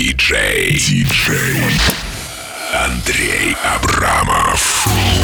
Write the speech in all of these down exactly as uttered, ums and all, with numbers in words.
Диджей. Диджей. Андрей Абрамов.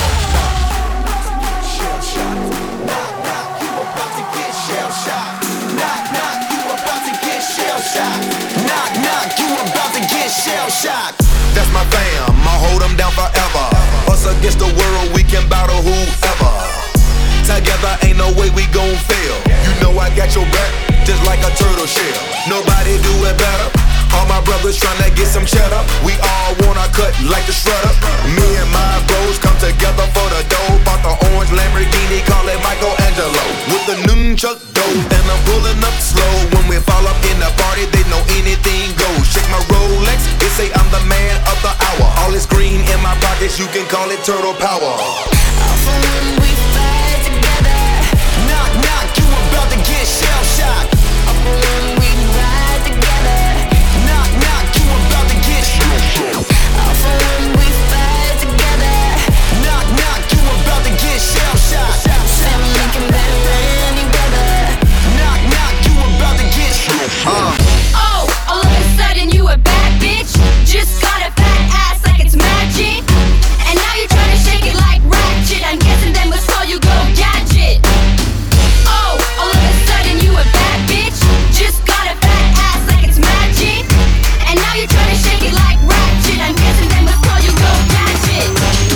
That's my fam, I'll hold them down forever. Us against the world, we can battle whoever. Together ain't no way we gon' fail. You know I got your back, just like a turtle shell. Nobody do it better. All my brothers tryna get some cheddar. We all wanna cut like the shredder. Me and my bros come together for the dough. Bought the orange Lamborghini, call it Michelangelo. With the nunchuck dough, and I'm pulling up slow. When we fall up in the party, they know anything goes. Shake my Rolex, they say I'm the man of the hour. All this green in my pockets, you can call it turtle power. When we fight together, knock knock, you about to get shell shocked. When we ride together, knock knock, you about to get shell shocked. When we fight together, knock knock, you about to get shell shocked. Sam Lincoln better than any brother. Knock knock, you about to get shell shocked. Oh, all of a sudden you a bad bitch. Just got a fat ass like it's magic. And now you're trying to shake it like ratchet. I'm guessing them was all you go gadget. Oh, all of a sudden you a bad bitch. Just got a fat ass like it's magic. And now you're trying to shake it like ratchet. I'm guessing them was all you go gadget.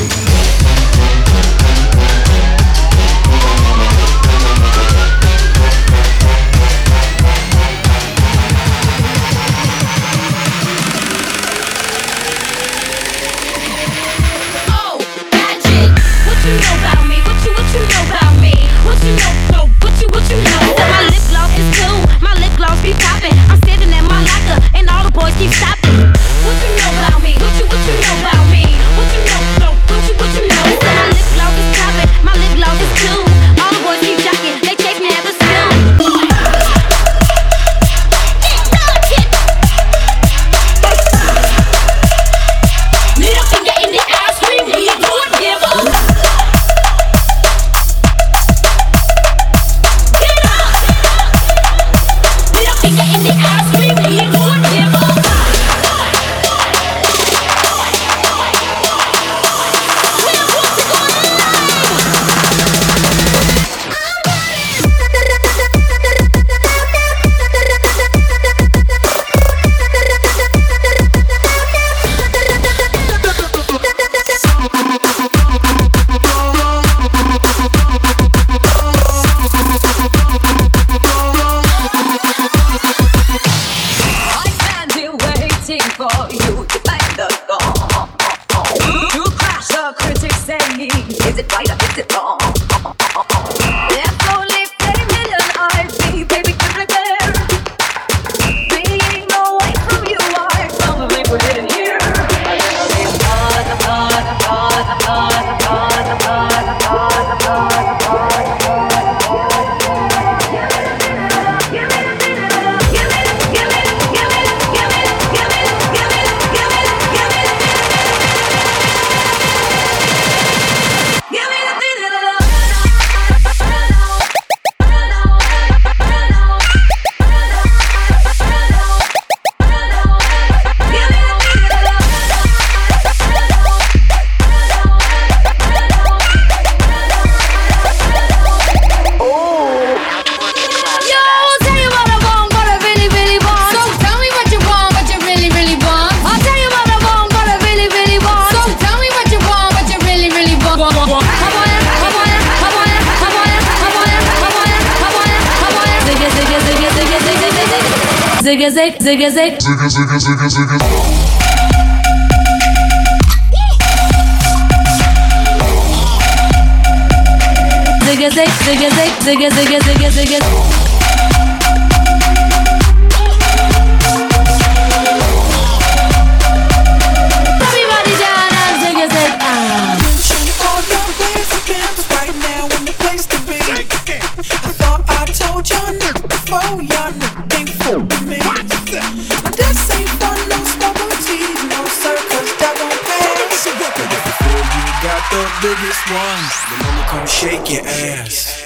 Oh, magic. What you know about me? What you, what you know about me? What you know, no, what you, what you know? I said my lip gloss is cool, my lip gloss be popping. I'm standing at my locker and all the boys keep stopping. What you know about me? What you, what you know about me? What you know, no, what you, what you know? I said my lip gloss is popping, my lip gloss is cool. All the boys keep jocking, they chase me at the school. Little finger in the ice cream, we ain't going to give up. Get up! Little finger in the ice cream, we ain't going to give up. I stand here waiting for you to find the gong. To crash the critics saying, is it right or is it wrong? There's only ten million eyes, see, baby, crystal clear. Being away from you, I probably put it in here. Zigga zig, zigga zig, Zigga, zigga, zigga, zigga. zigga zig, zigga zig, zigga zigga zigga zigga. Everybody down and zigga zig. All your ways again, 'cause right now in the place to be. I thought I told y'all niggas before, y'all niggas ain't fooling me. This ain't fun, no smoking teas, no sir, 'cause that won't pass. Before you got the biggest one, then I'ma come shake your ass.